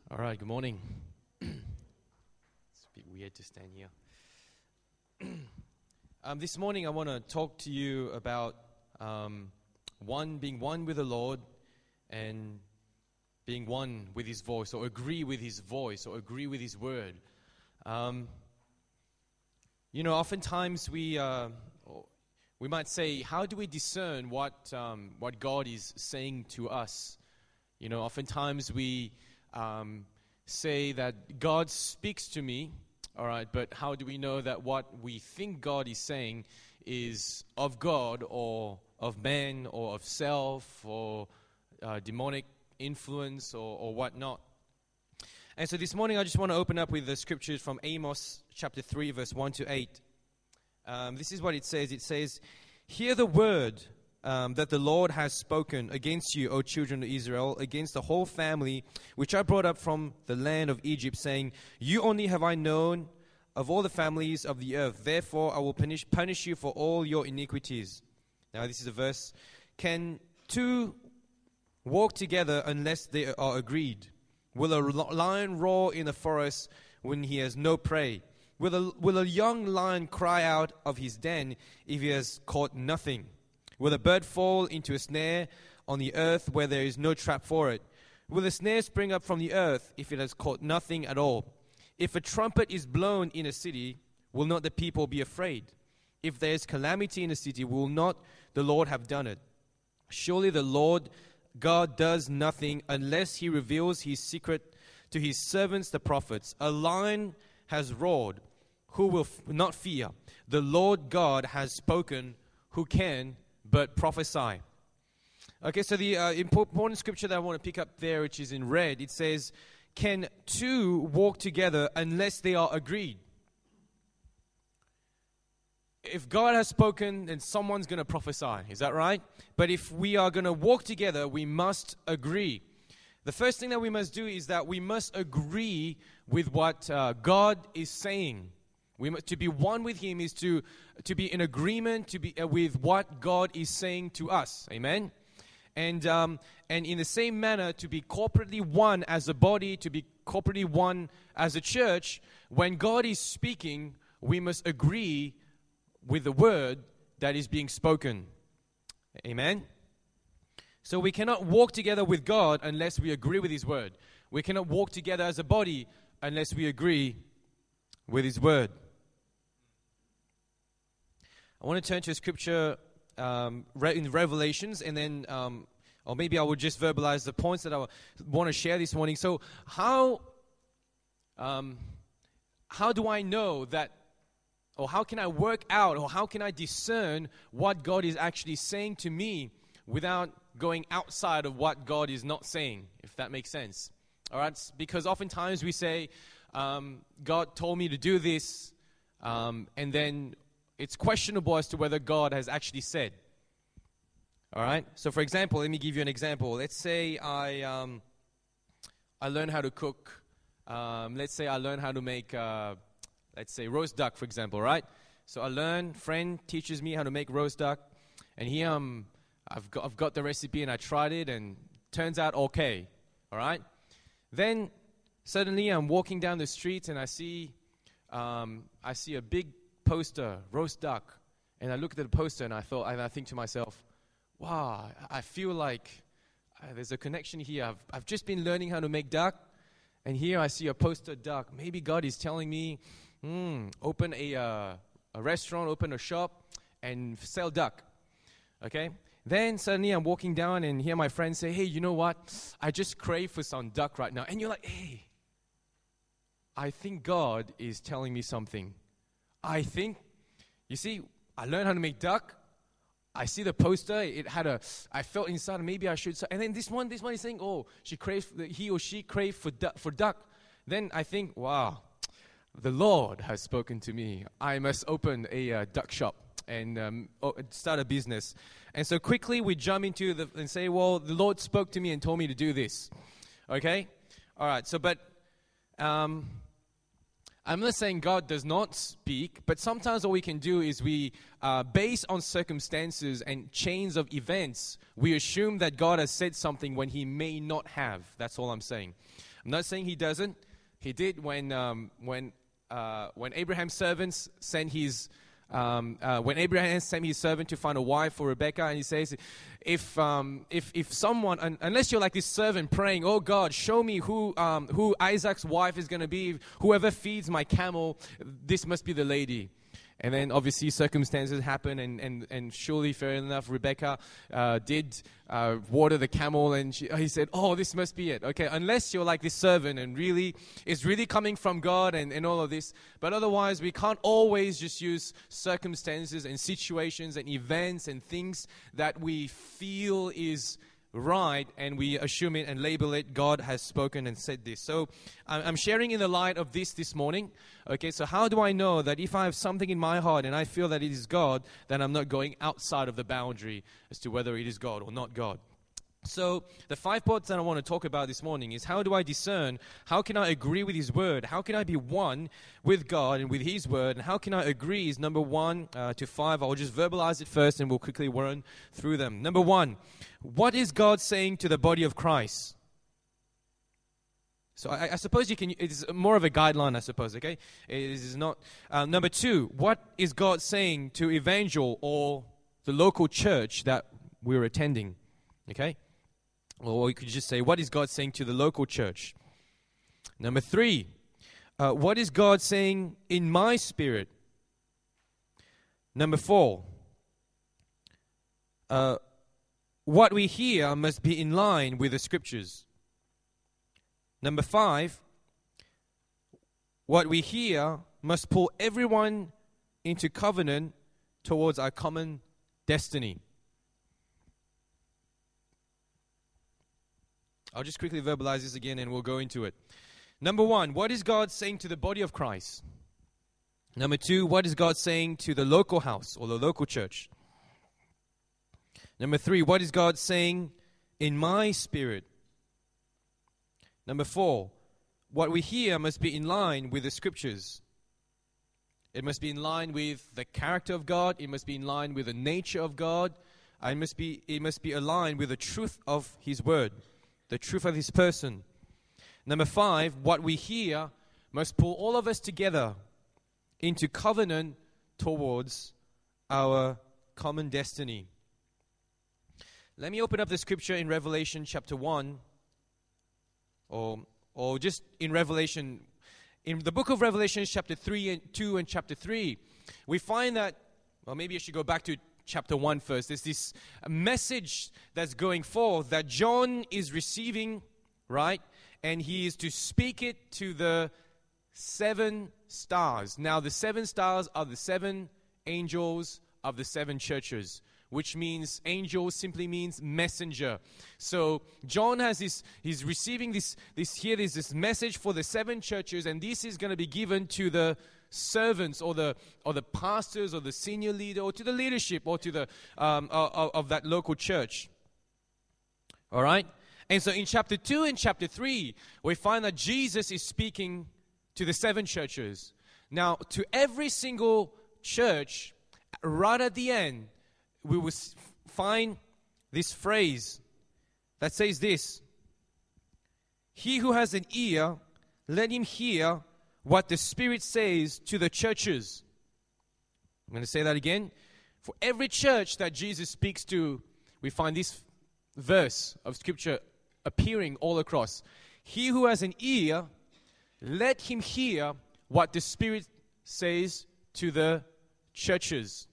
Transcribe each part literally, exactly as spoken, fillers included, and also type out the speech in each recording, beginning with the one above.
All right, good morning. It's a bit weird to stand here. um, this morning I want to talk to you about um, one being one with the Lord and being one with His voice, or agree with His voice, or agree with His word. Um, you know, oftentimes we uh, we might say, how do we discern what um, what God is saying to us? You know, oftentimes we Um, say that God speaks to me, all right, but how do we know that what we think God is saying is of God or of man or of self or uh, demonic influence or, or whatnot? And so this morning I just want to open up with the scriptures from Amos chapter three, verse one to eight. Um, this is what it says. It says, "Hear the word Um, that the Lord has spoken against you, O children of Israel, against the whole family, which I brought up from the land of Egypt, saying, You only have I known of all the families of the earth. Therefore I will punish, punish you for all your iniquities." Now this is a verse. "Can two walk together unless they are agreed? Will a lion roar in the forest when he has no prey? Will a, will a young lion cry out of his den if he has caught nothing? Will a bird fall into a snare on the earth where there is no trap for it? Will a snare spring up from the earth if it has caught nothing at all? If a trumpet is blown in a city, will not the people be afraid? If there is calamity in a city, will not the Lord have done it? Surely the Lord God does nothing unless He reveals His secret to His servants the prophets. A lion has roared, who will f- not fear? The Lord God has spoken, who can but prophesy?" Okay, so the uh, important scripture that I want to pick up there, which is in red, it says, "Can two walk together unless they are agreed?" If God has spoken, then someone's going to prophesy. Is that right? But if we are going to walk together, we must agree. The first thing that we must do is that we must agree with what uh, God is saying. We must, to be one with Him is to, to be in agreement to be uh, with what God is saying to us. Amen? And um, and in the same manner, to be corporately one as a body, to be corporately one as a church, when God is speaking, we must agree with the word that is being spoken. Amen? So we cannot walk together with God unless we agree with His word. We cannot walk together as a body unless we agree with His word. I want to turn to a scripture um, in Revelations, and then, um, or maybe I will just verbalize the points that I want to share this morning. So, how, um, how do I know that, or how can I work out, or how can I discern what God is actually saying to me without going outside of what God is not saying, if that makes sense? All right, because oftentimes we say, um, God told me to do this, um, and then it's questionable as to whether God has actually said. All right? So, for example, let me give you an example. Let's say I um, I learn how to cook. Um, let's say I learn how to make, uh, let's say, roast duck, for example, right? So I learn, friend teaches me how to make roast duck, and here um, I've got, I've got the recipe, and I tried it, and turns out okay. All right? Then, suddenly, I'm walking down the street, and I see um, I see a big poster, roast duck, and I look at the poster and I thought, and I think to myself, wow, I feel like uh, there's a connection here. I've, I've just been learning how to make duck, and here I see a poster duck. Maybe God is telling me, hmm, open a, uh, a restaurant, open a shop, and sell duck. Okay? Then suddenly I'm walking down and hear my friends say, hey, you know what? I just crave for some duck right now. And you're like, hey, I think God is telling me something. I think, you see, I learned how to make duck. I see the poster. It had a, I felt inside, maybe I should. And then this one, this one is saying, oh, she craves, he or she craved for duck, for duck. Then I think, wow, the Lord has spoken to me. I must open a uh, duck shop and um, start a business. And so quickly we jump into the, and say, well, the Lord spoke to me and told me to do this. Okay? All right, so but, um, I'm not saying God does not speak, but sometimes what we can do is we, uh, based on circumstances and chains of events, we assume that God has said something when He may not have. That's all I'm saying. I'm not saying He doesn't. He did when um, when uh, when Abraham's servants sent his um, uh, when Abraham sent his servant to find a wife for Rebekah, and he says, if um, if if someone, un- unless you're like this servant praying, oh God, show me who um, who Isaac's wife is going to be. Whoever feeds my camel, this must be the lady. And then obviously circumstances happen, and, and, and surely, fair enough, Rebecca uh, did uh, water the camel, and she, he said, oh, this must be it. Okay, unless you're like this servant and really, it's really coming from God and, and all of this. But otherwise, we can't always just use circumstances and situations and events and things that we feel is right, and we assume it and label it, God has spoken and said this. So I'm sharing in the light of this this morning. Okay, so how do I know that if I have something in my heart and I feel that it is God, then I'm not going outside of the boundary as to whether it is God or not God? So the five points that I want to talk about this morning is, how do I discern? How can I agree with His Word? How can I be one with God and with His Word? And how can I agree is number one uh, to five. I'll just verbalize it first and we'll quickly run through them. Number one, what is God saying to the body of Christ? So I, I suppose you can, it's more of a guideline, I suppose, okay? It is not. Uh, number two, what is God saying to Evangel or the local church that we're attending? Okay? Or we could just say, what is God saying to the local church? Number three, uh, what is God saying in my spirit? Number four, uh, what we hear must be in line with the Scriptures. Number five, what we hear must pull everyone into covenant towards our common destiny. I'll just quickly verbalize this again and we'll go into it. Number one, what is God saying to the body of Christ? Number two, what is God saying to the local house or the local church? Number three, what is God saying in my spirit? Number four, what we hear must be in line with the Scriptures. It must be in line with the character of God. It must be in line with the nature of God. And it must be, it must be aligned with the truth of His Word, the truth of His person. Number five, what we hear must pull all of us together into covenant towards our common destiny. Let me open up the scripture in Revelation chapter one, or or just in Revelation, in the book of Revelation chapter three and two and chapter three, we find that, well, maybe I should go back to chapter one first. There's this message that's going forth that John is receiving, right? And he is to speak it to the seven stars. Now, the seven stars are the seven angels of the seven churches, which means angel simply means messenger. So John has this, he's receiving this, this here, there's this message for the seven churches, and this is going to be given to the servants or the or the pastors or the senior leader or to the leadership or to the um, of, of that local church. All right? And so in chapter two and chapter three, we find that Jesus is speaking to the seven churches. Now, to every single church, right at the end, we will find this phrase that says this: he who has an ear, let him hear what the Spirit says to the churches. I'm going to say that again. For every church that Jesus speaks to, we find this verse of Scripture appearing all across. He who has an ear, let him hear what the Spirit says to the churches.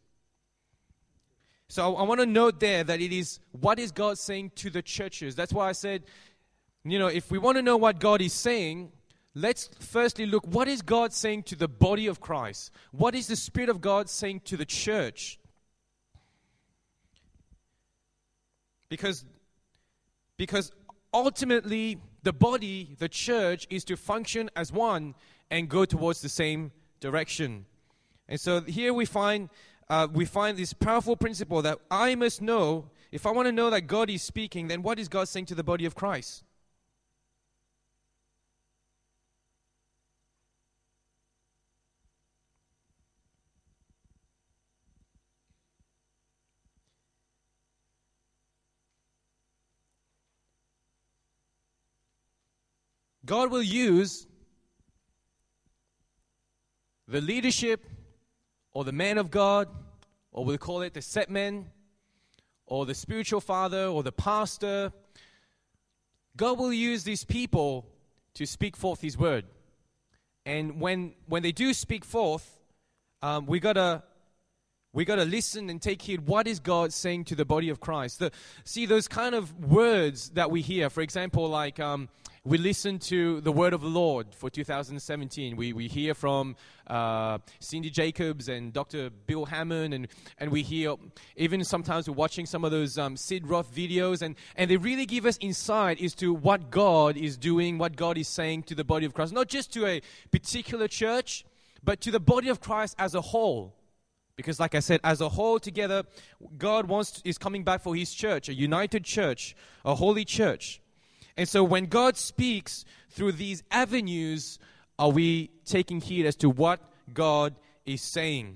So I want to note there that it is, what is God saying to the churches? That's why I said, you know, if we want to know what God is saying, let's firstly look, what is God saying to the body of Christ? What is the Spirit of God saying to the church? Because, because ultimately, the body, the church, is to function as one and go towards the same direction. And so here we find uh, we find this powerful principle that I must know, if I want to know that God is speaking, then what is God saying to the body of Christ? God will use the leadership or the man of God, or we'll call it the set man, or the spiritual father, or the pastor. God will use these people to speak forth His word. And when when they do speak forth, um, we gotta we gotta listen and take heed. What is God saying to the body of Christ? The, see those kind of words that we hear. For example, like um, we listen to the word of the Lord for two thousand seventeen. We we hear from uh, Cindy Jacobs and Doctor Bill Hammond, and, and we hear, even sometimes we're watching some of those um, Sid Roth videos, and, and they really give us insight as to what God is doing, what God is saying to the body of Christ. Not just to a particular church, but to the body of Christ as a whole. Because like I said, as a whole together, God wants to, is coming back for His church, a united church, a holy church. And so when God speaks through these avenues, are we taking heed as to what God is saying?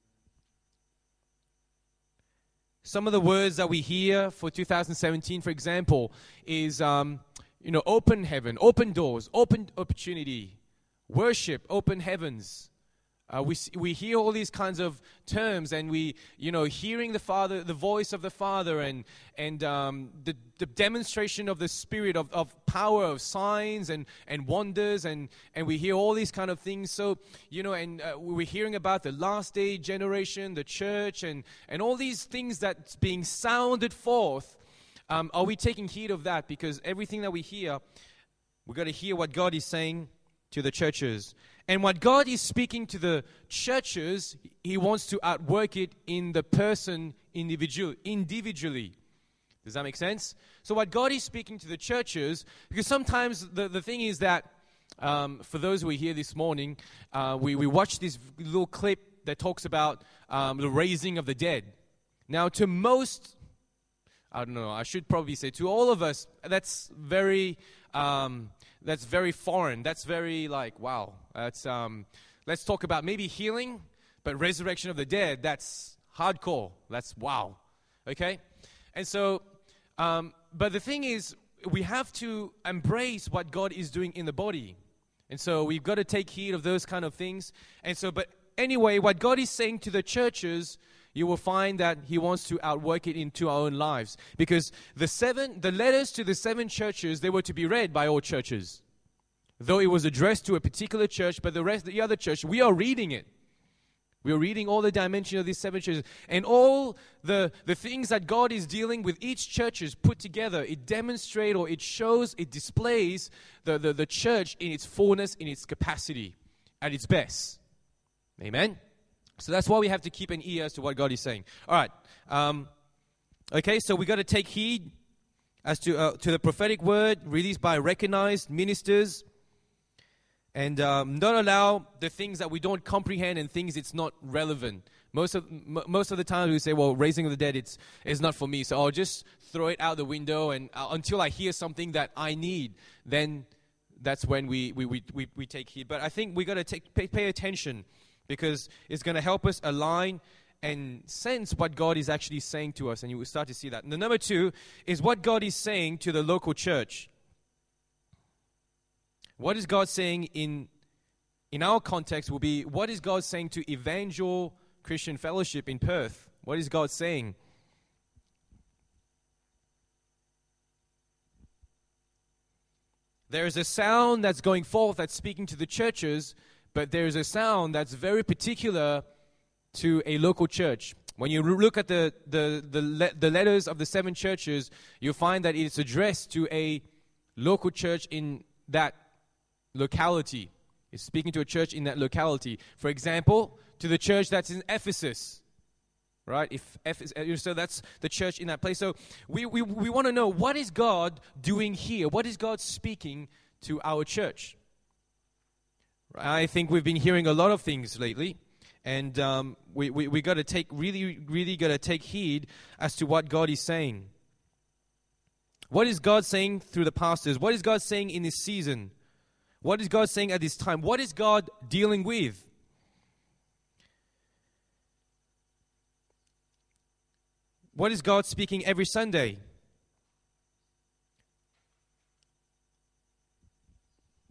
Some of the words that we hear for two thousand seventeen, for example, is, um, you know, open heaven, open doors, open opportunity, worship, open heavens. Uh, we we hear all these kinds of terms, and we, you know, hearing the Father, the voice of the Father, and and um, the the demonstration of the Spirit of, of power, of signs and, and wonders, and, and we hear all these kind of things. So, you know, and uh, we're hearing about the last day generation, the church, and, and all these things that's being sounded forth. Um, are we taking heed of that? Because everything that we hear, we've got to hear what God is saying to the churches. And what God is speaking to the churches, He wants to outwork it in the person individual, individually. Does that make sense? So what God is speaking to the churches, because sometimes the, the thing is that, um, for those who are here this morning, uh, we, we watched this little clip that talks about um, the raising of the dead. Now, to most, I don't know, I should probably say to all of us, that's very... Um, That's very foreign. That's very like, wow. That's um, let's talk about maybe healing, but resurrection of the dead, that's hardcore. That's wow. Okay? And so, um, but the thing is, we have to embrace what God is doing in the body. And so we've got to take heed of those kind of things. And so, but anyway, what God is saying to the churches, you will find that He wants to outwork it into our own lives. Because the seven, the letters to the seven churches, they were to be read by all churches. Though it was addressed to a particular church, but the rest, the other church, we are reading it. We are reading all the dimensions of these seven churches. And all the, the things that God is dealing with each church is put together. It demonstrates, or it shows, it displays the, the, the church in its fullness, in its capacity, at its best. Amen? So that's why we have to keep an ear as to what God is saying. All right. Um, okay, so we got to take heed as to uh, to the prophetic word released by recognized ministers, and um, not allow the things that we don't comprehend and things it's not relevant. Most of m- most of the time we say, well, raising of the dead, it's it's not for me, so I'll just throw it out the window, and uh, until I hear something that I need, then that's when we we we we, we take heed. But I think we got to take pay, pay attention, because it's going to help us align and sense what God is actually saying to us, and you will start to see that. And the number two is what God is saying to the local church. What is God saying in in our context will be, what is God saying to Evangel Christian Fellowship in Perth? What is God saying? There is a sound that's going forth that's speaking to the churches, but there is a sound that's very particular to a local church. When you look at the, the, the, le- the letters of the seven churches, you'll find that it's addressed to a local church in that locality. It's speaking to a church in that locality. For example, to the church that's in Ephesus. Right? If Ephesus, so that's the church in that place. So we, we, we want to know, what is God doing here? What is God speaking to our church? I think we've been hearing a lot of things lately, and um, we we, we got to take really really got to take heed as to what God is saying. What is God saying through the pastors? What is God saying in this season? What is God saying at this time? What is God dealing with? What is God speaking every Sunday?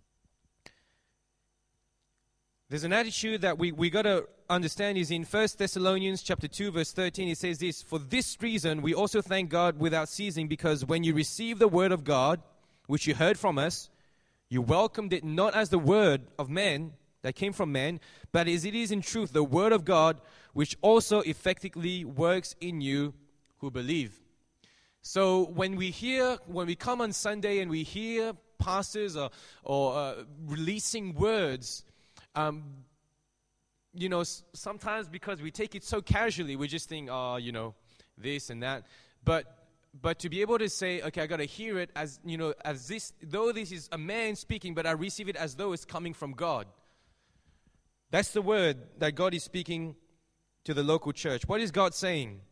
There's an attitude that we, we got to understand is in First Thessalonians chapter two, verse thirteen, it says this, "For this reason we also thank God without ceasing, because when you received the word of God, which you heard from us, you welcomed it not as the word of men that came from men, but as it is in truth the word of God, which also effectively works in you who believe." So when we hear, when we come on Sunday and we hear pastors or, or uh, releasing words, um, you know, s- sometimes because we take it so casually, we just think, oh, you know, this and that. But but to be able to say, okay, I got to hear it as, you know, as this, though this is a man speaking, but I receive it as though it's coming from God. That's the word that God is speaking to the local church. What is God saying?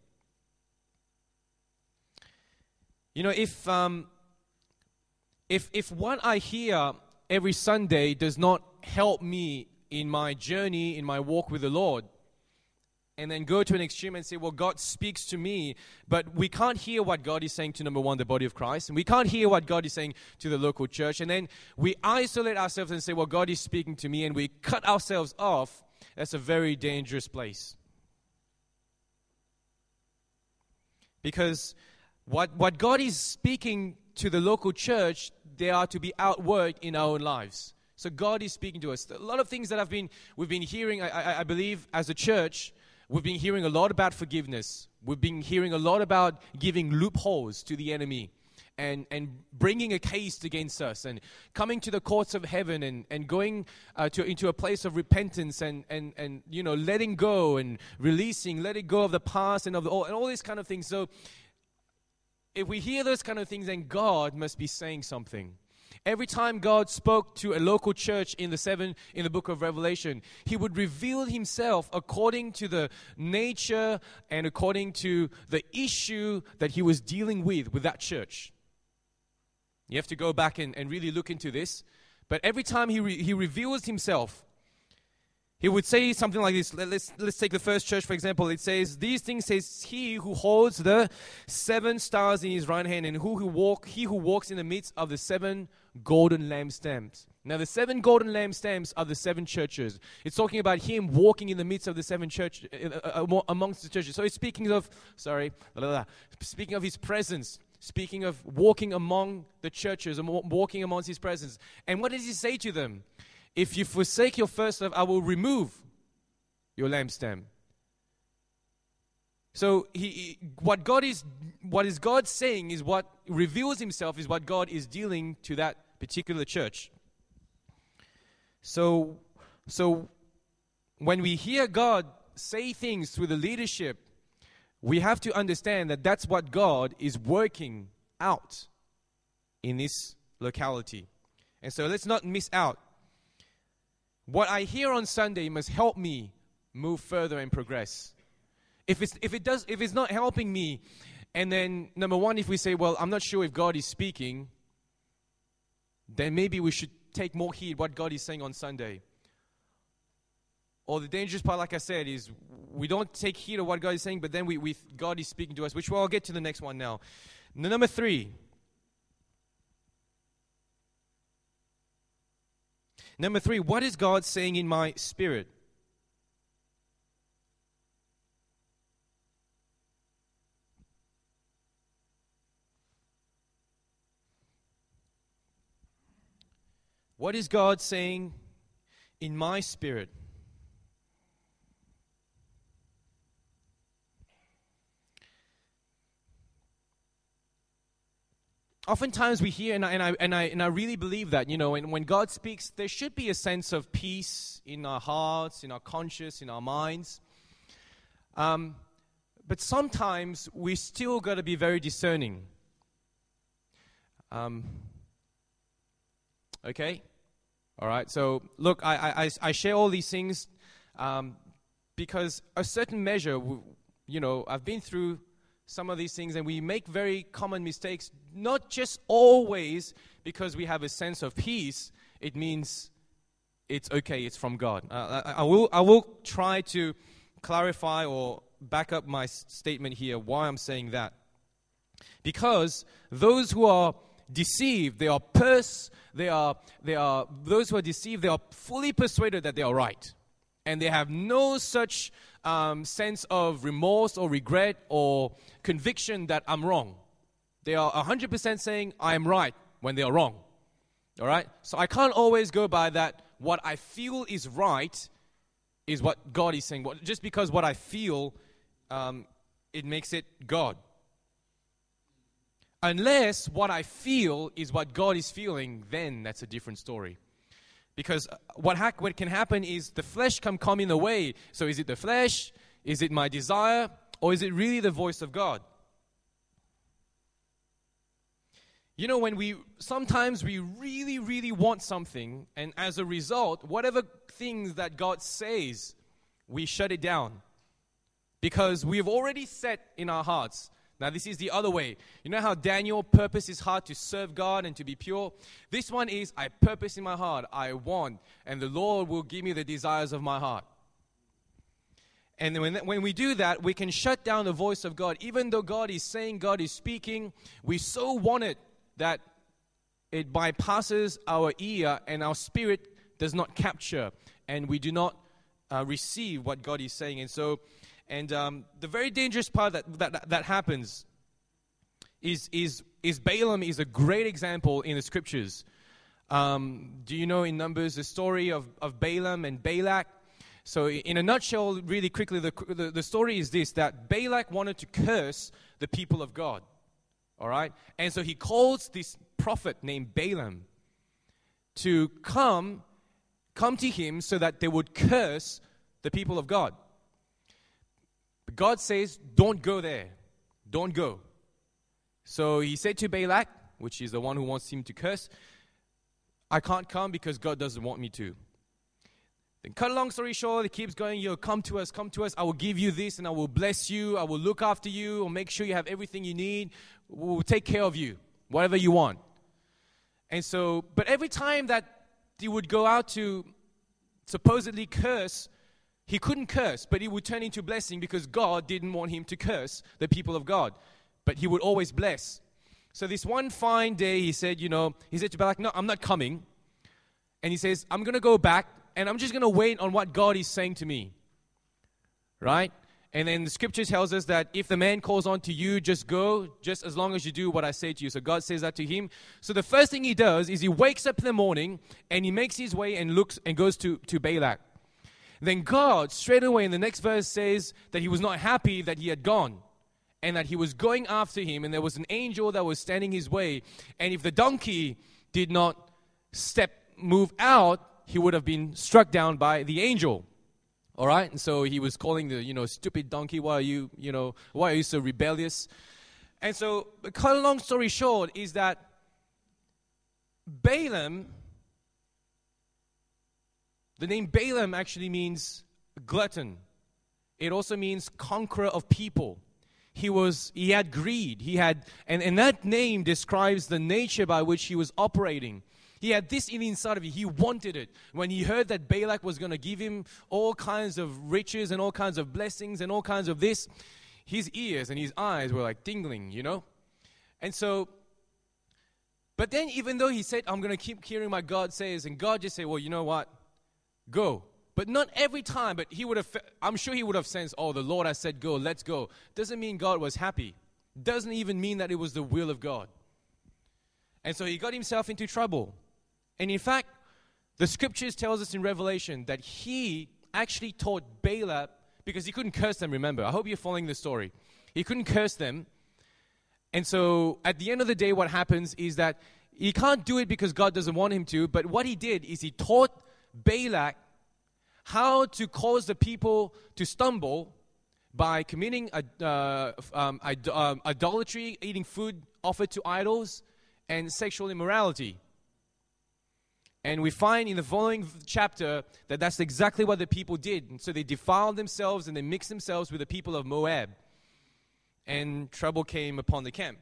You know, if um, if if what I hear every Sunday does not help me in my journey, in my walk with the Lord, and then go to an extreme and say, well, God speaks to me, but we can't hear what God is saying to, number one, the body of Christ, and we can't hear what God is saying to the local church, and then we isolate ourselves and say, well, God is speaking to me, and we cut ourselves off, that's a very dangerous place. Because What what God is speaking to the local church, they are to be outworked in our own lives. So God is speaking to us. A lot of things that I've been we've been hearing, I, I, I believe, as a church, we've been hearing a lot about forgiveness. We've been hearing a lot about giving loopholes to the enemy and, and bringing a case against us and coming to the courts of heaven and, and going uh, to into a place of repentance and, and, and you know letting go and releasing, letting go of the past and of the, all, and all these kind of things. So if we hear those kind of things, then God must be saying something. Every time God spoke to a local church in the seven in the book of Revelation, He would reveal Himself according to the nature and according to the issue that He was dealing with with that church. You have to go back and, and really look into this. But every time He re, He reveals Himself, He would say something like this. Let's, let's take the first church, for example. It says, "These things says he who holds the seven stars in his right hand, and who, who walk, he who walks in the midst of the seven golden lampstands." Now, the seven golden lampstands are the seven churches. It's talking about Him walking in the midst of the seven church, uh, uh, amongst the churches. So it's speaking of, sorry, blah, blah, blah, speaking of His presence, speaking of walking among the churches, and walking amongst His presence. And what does He say to them? "If you forsake your first love, I will remove your lampstand." So he, he, what God is, what is God saying is what reveals Himself is what God is dealing to that particular church. So, so when we hear God say things through the leadership, we have to understand that that's what God is working out in this locality. And so let's not miss out. What I hear on Sunday must help me move further and progress. If it's if it does if it's not helping me, and then number one, if we say, well, I'm not sure if God is speaking, then maybe we should take more heed what God is saying on Sunday. Or the dangerous part, like I said, is we don't take heed of what God is saying, but then we, we God is speaking to us, which well, I'll get to the next one now. Number three. Number three, what is God saying in my spirit? What is God saying in my spirit? Oftentimes we hear, and I, and I and I and I really believe that, you know, and when God speaks, there should be a sense of peace in our hearts, in our conscience, in our minds. Um, but sometimes we still got to be very discerning. Um, okay, all right. So look, I I I share all these things um, because a certain measure, you know, I've been through some of these things, and we make very common mistakes, not just always because we have a sense of peace. It means it's okay, it's from God. Uh, I, I will I will try to clarify or back up my s- statement here, why I'm saying that. Because those who are deceived. They are pers- they are they are those who are deceived, they are fully persuaded that they are right. And they have no such um, sense of remorse or regret or conviction that I'm wrong. They are one hundred percent saying I am right when they are wrong. All right? So I can't always go by that what I feel is right is what God is saying. Just because what I feel, um, it makes it God. Unless what I feel is what God is feeling, then that's a different story. Because what, ha- what can happen is the flesh can come in the way. So is it the flesh? Is it my desire? Or is it really the voice of God? You know, when we, sometimes we really, really want something, and as a result, whatever things that God says, we shut it down. Because we have already set in our hearts. Now, this is the other way. You know how Daniel purposed his heart to serve God and to be pure? This one is, I purpose in my heart, I want, and the Lord will give me the desires of my heart. And when, when we do that, we can shut down the voice of God. Even though God is saying, God is speaking, we so want it that it bypasses our ear and our spirit does not capture, and we do not uh, receive what God is saying. And so, and um, the very dangerous part that that, that happens is is is Balaam is a great example in the scriptures. Um, do you know in Numbers the story of, of Balaam and Balak? So in a nutshell, really quickly, the, the the story is this: that Balak wanted to curse the people of God. All right? And so he calls this prophet named Balaam to come, come to him so that they would curse the people of God. But God says, don't go there. Don't go. So he said to Balak, which is the one who wants him to curse, I can't come because God doesn't want me to. Then cut a long story short, he keeps going, yo, come to us, come to us. I will give you this and I will bless you. I will look after you. I'll make sure you have everything you need. We'll take care of you, whatever you want. And so, but every time that he would go out to supposedly curse, he couldn't curse, but he would turn into blessing because God didn't want him to curse the people of God. But he would always bless. So this one fine day, he said, you know, he said to Balak, no, I'm not coming. And he says, I'm going to go back. And I'm just going to wait on what God is saying to me. Right? And then the scripture tells us that if the man calls on to you, just go, just as long as you do what I say to you. So God says that to him. So the first thing he does is he wakes up in the morning and he makes his way and looks and goes to, to Balak. Then God, straight away in the next verse, says that he was not happy that he had gone. And that he was going after him. And there was an angel that was standing his way. And if the donkey did not step, move out, he would have been struck down by the angel. All right? And so he was calling the, you know, stupid donkey, why are you, you know, why are you so rebellious? And so, cut a long story short, is that Balaam, the name Balaam actually means glutton. It also means conqueror of people. He was, he had greed. He had, and, and that name describes the nature by which he was operating. He had this in the inside of him. He wanted it. When he heard that Balak was going to give him all kinds of riches and all kinds of blessings and all kinds of this, his ears and his eyes were like tingling, you know. And so, but then even though he said, I'm going to keep hearing what God says, and God just said, well, you know what? Go. But not every time, but he would have, I'm sure he would have sensed, oh, the Lord has said go, let's go. Doesn't mean God was happy. Doesn't even mean that it was the will of God. And so he got himself into trouble. And in fact, the scriptures tells us in Revelation that he actually taught Balak, because he couldn't curse them, remember. I hope you're following the story. He couldn't curse them. And so at the end of the day, what happens is that he can't do it because God doesn't want him to, but what he did is he taught Balak how to cause the people to stumble by committing uh, um, um, idolatry, eating food offered to idols, and sexual immorality. And we find in the following chapter that that's exactly what the people did. And so they defiled themselves and they mixed themselves with the people of Moab. And trouble came upon the camp.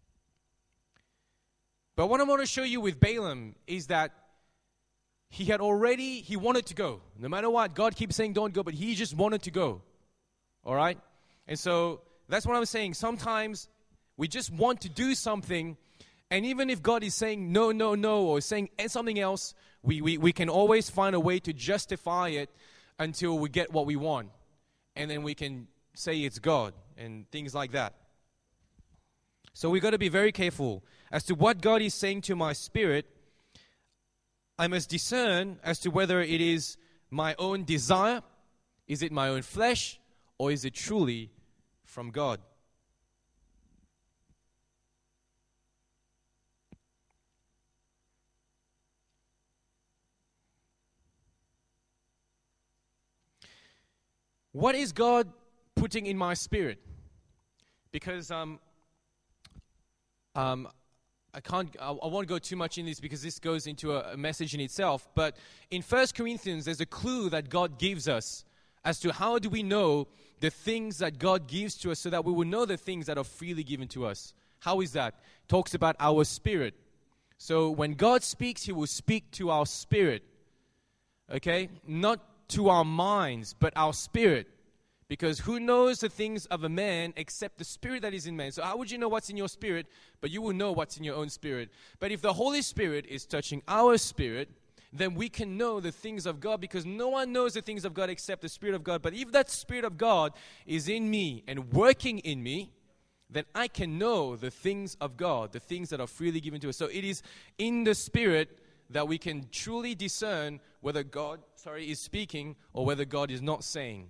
But what I want to show you with Balaam is that he had already, he wanted to go. No matter what, God keeps saying don't go, but he just wanted to go. All right? And so that's what I'm saying. Sometimes we just want to do something, And even if God is saying no, no, no, or saying something else, we, we, we can always find a way to justify it until we get what we want. And then we can say it's God and things like that. So we've got to be very careful as to what God is saying to my spirit. I must discern as to whether it is my own desire, is it my own flesh, or is it truly from God? What is God putting in my spirit? Because um, um, I can't. I, I won't go too much in this because this goes into a, a message in itself. But in First Corinthians, there's a clue that God gives us as to how do we know the things that God gives to us, so that we will know the things that are freely given to us. How is that? It talks about our spirit. So when God speaks, He will speak to our spirit. Okay, not to our minds, but our spirit. Because who knows the things of a man except the spirit that is in man? So how would you know what's in your spirit? But you will know what's in your own spirit. But if the Holy Spirit is touching our spirit, then we can know the things of God, because no one knows the things of God except the Spirit of God. But if that Spirit of God is in me and working in me, then I can know the things of God, the things that are freely given to us. So it is in the Spirit that we can truly discern whether God, sorry, is speaking or whether God is not saying.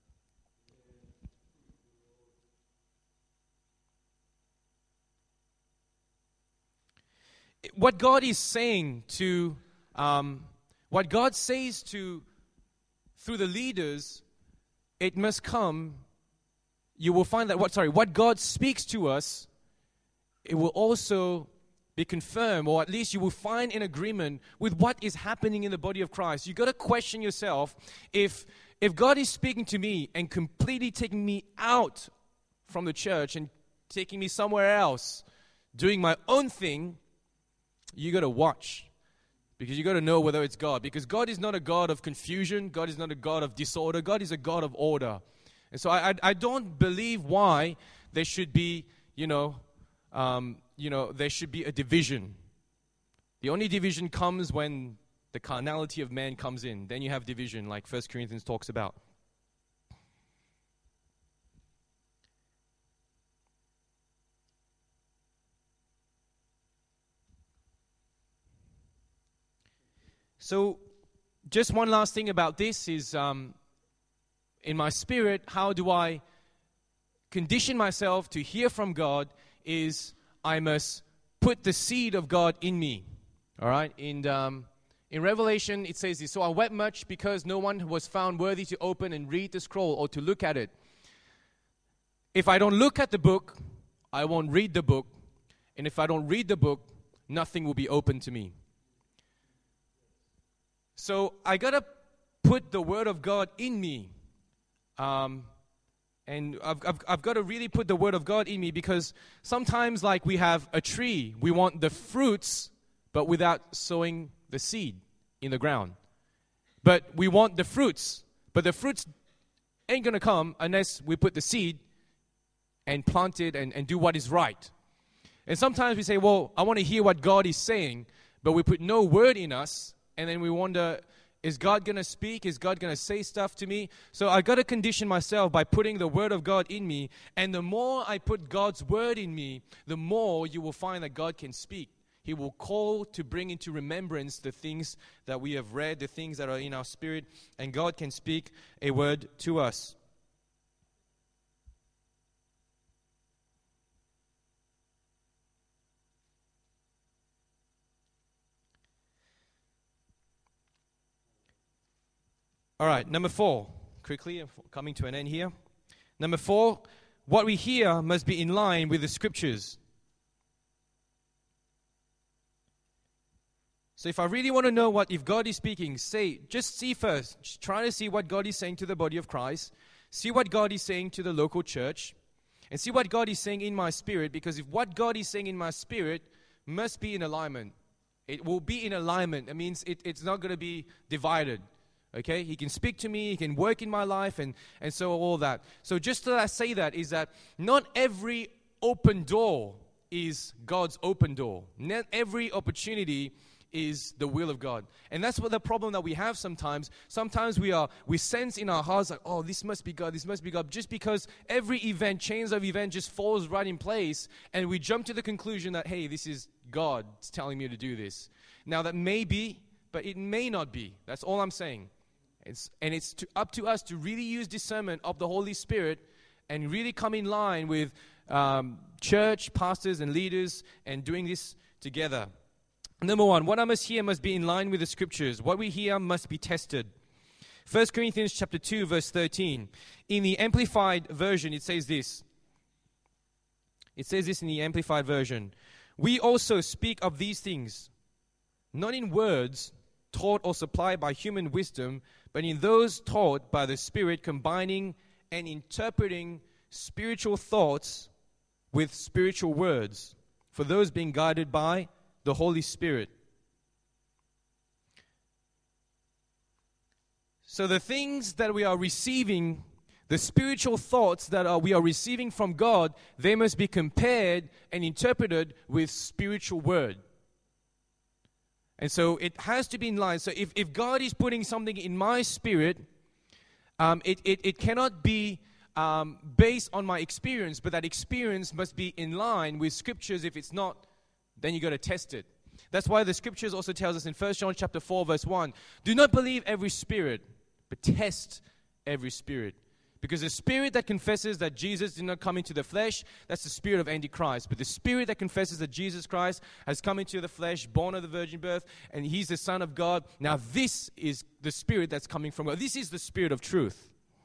What God is saying to, um, what God says to, through the leaders, it must come. You will find that what, sorry, what God speaks to us, it will also be confirmed, or at least you will find in agreement with what is happening in the body of Christ. You've got to question yourself, if if God is speaking to me and completely taking me out from the church and taking me somewhere else, doing my own thing, you got to watch, because you got to know whether it's God. Because God is not a God of confusion. God is not a God of disorder. God is a God of order. And so I I, I don't believe why there should be, you know, um, you know, there should be a division. The only division comes when the carnality of man comes in. Then you have division, like First Corinthians talks about. So, just one last thing about this is, um, in my spirit, how do I condition myself to hear from God? Is I must put the seed of God in me. All right? In, um, in Revelation, it says this, "So I wept much because no one was found worthy to open and read the scroll or to look at it." If I don't look at the book, I won't read the book. And if I don't read the book, nothing will be open to me. So I got to put the Word of God in me. Um, and I've, I've, I've got to really put the Word of God in me, because sometimes, like, we have a tree, we want the fruits, but without sowing the seed in the ground. But we want the fruits, but the fruits ain't going to come unless we put the seed and plant it and, and do what is right. And sometimes we say, well, I want to hear what God is saying, but we put no word in us. And then we wonder, is God going to speak? Is God going to say stuff to me? So I got to condition myself by putting the Word of God in me. And the more I put God's Word in me, the more you will find that God can speak. He will call to bring into remembrance the things that we have read, the things that are in our spirit. And God can speak a word to us. All right, number four, quickly, coming to an end here. Number four, what we hear must be in line with the Scriptures. So if I really want to know what, if God is speaking, say, just see first, just try to see what God is saying to the body of Christ, see what God is saying to the local church, and see what God is saying in my spirit, because if what God is saying in my spirit must be in alignment, it will be in alignment. It means it, it's not going to be divided. Okay, He can speak to me, He can work in my life, and, and so all that. So just that I say that is that not every open door is God's open door. Not every opportunity is the will of God. And that's what the problem that we have sometimes. Sometimes we are we sense in our hearts like, oh, this must be God, this must be God. Just because every event, chains of event just falls right in place, and we jump to the conclusion that, hey, this is God telling me to do this. Now that may be, but it may not be. That's all I'm saying. It's, and it's to, up to us to really use discernment of the Holy Spirit and really come in line with um, church, pastors, and leaders, and doing this together. Number one, what I must hear must be in line with the Scriptures. What we hear must be tested. First Corinthians chapter two, verse thirteen. In the Amplified Version, it says this. It says this in the Amplified Version. We also speak of these things, not in words taught or supplied by human wisdom, but in those taught by the Spirit, combining and interpreting spiritual thoughts with spiritual words, for those being guided by the Holy Spirit. So the things that we are receiving, the spiritual thoughts that are, we are receiving from God, they must be compared and interpreted with spiritual word. And so it has to be in line. So if, if God is putting something in my spirit, um, it, it, it cannot be um, based on my experience, but that experience must be in line with Scriptures. If it's not, then you got to test it. That's why the Scriptures also tells us in First John chapter four, verse one, do not believe every spirit, but test every spirit. Because the spirit that confesses that Jesus did not come into the flesh, that's the spirit of Antichrist. But the spirit that confesses that Jesus Christ has come into the flesh, born of the virgin birth, and He's the Son of God, now this is the spirit that's coming from God. This is the spirit of truth.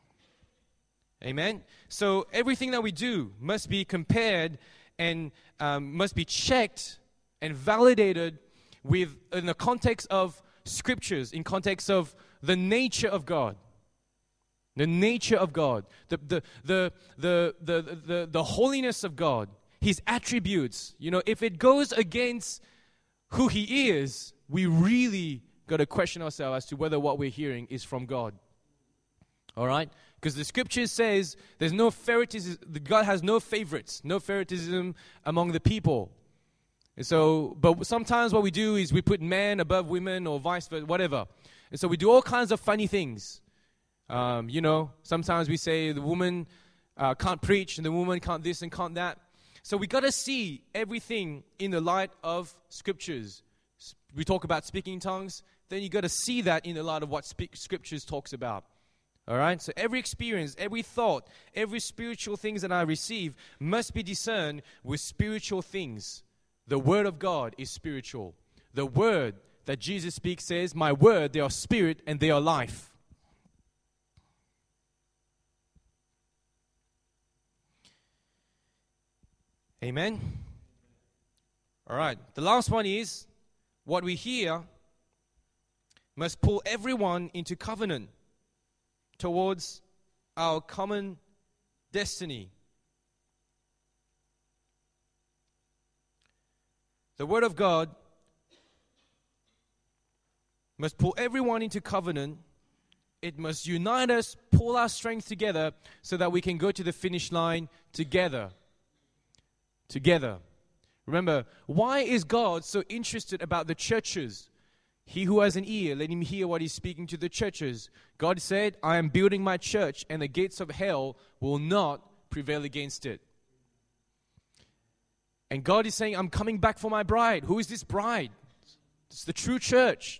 Amen? So everything that we do must be compared and um, must be checked and validated with in the context of Scriptures, in context of the nature of God. The nature of God, the, the, the, the, the, the, the holiness of God, His attributes. You know, if it goes against who He is, we really got to question ourselves as to whether what we're hearing is from God. All right? Because the Scripture says there's no favoritism, God has no favorites, no favoritism among the people. And so, but sometimes what we do is we put men above women or vice versa, whatever. And so we do all kinds of funny things. Um, you know, sometimes we say the woman uh, can't preach and the woman can't this and can't that. So we got to see everything in the light of Scriptures. We talk about speaking in tongues, then you got to see that in the light of what speak, Scriptures talks about. All right? So every experience, every thought, every spiritual things that I receive must be discerned with spiritual things. The Word of God is spiritual. The Word that Jesus speaks says, my word, they are spirit and they are life. Amen? All right. The last one is, what we hear must pull everyone into covenant towards our common destiny. The Word of God must pull everyone into covenant. It must unite us, pull our strength together so that we can go to the finish line together. Together. Remember, why is God so interested about the churches? He who has an ear, let him hear what He's speaking to the churches. God said, I am building my church, and the gates of hell will not prevail against it. And God is saying, I'm coming back for my bride. Who is this bride? It's the true church.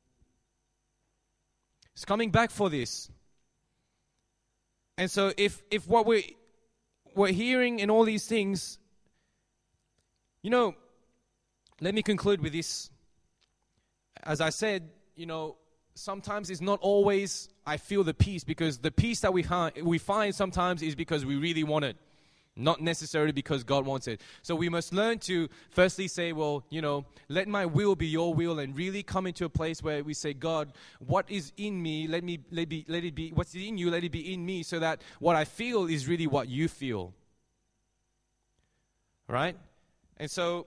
It's coming back for this. And so if if what we're, we're hearing in all these things, you know, let me conclude with this. As I said, you know, sometimes it's not always I feel the peace, because the peace that we, ha- we find sometimes is because we really want it, not necessarily because God wants it. So we must learn to firstly say, well, you know, let my will be your will, and really come into a place where we say, God, what is in me, let me let, be, let it be, what's in you, let it be in me, so that what I feel is really what you feel. Right? And so,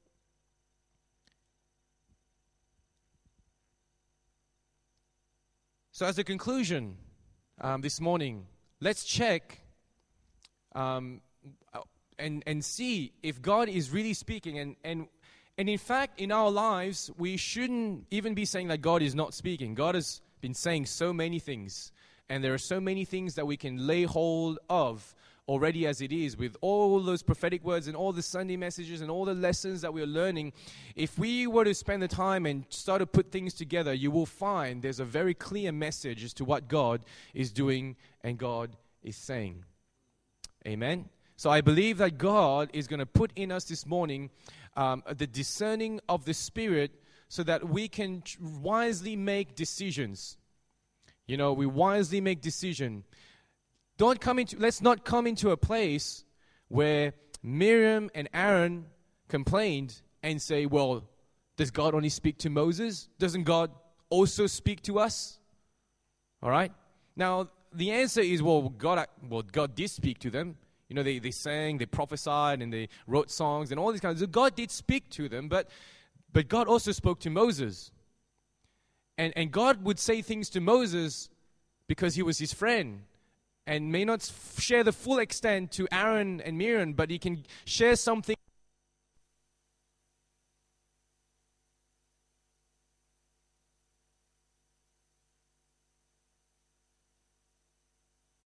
so as a conclusion um, this morning, let's check um, and, and see if God is really speaking. And, and, and in fact, in our lives, we shouldn't even be saying that God is not speaking. God has been saying so many things. And there are so many things that we can lay hold of already as it is, with all those prophetic words and all the Sunday messages and all the lessons that we're learning. If we were to spend the time and start to put things together, you will find there's a very clear message as to what God is doing and God is saying. Amen? So I believe that God is going to put in us this morning um, the discerning of the Spirit so that we can wisely make decisions. You know, we wisely make decision. Don't come into, let's not come into a place where Miriam and Aaron complained and say, well, does God only speak to Moses? Doesn't God also speak to us? All right? Now, the answer is, well, God, well, God did speak to them. You know, they, they sang, they prophesied, and they wrote songs and all these kinds of things. God did speak to them, but, but God also spoke to Moses. And, and God would say things to Moses because he was his friend, and may not f- share the full extent to Aaron and Miriam, but he can share something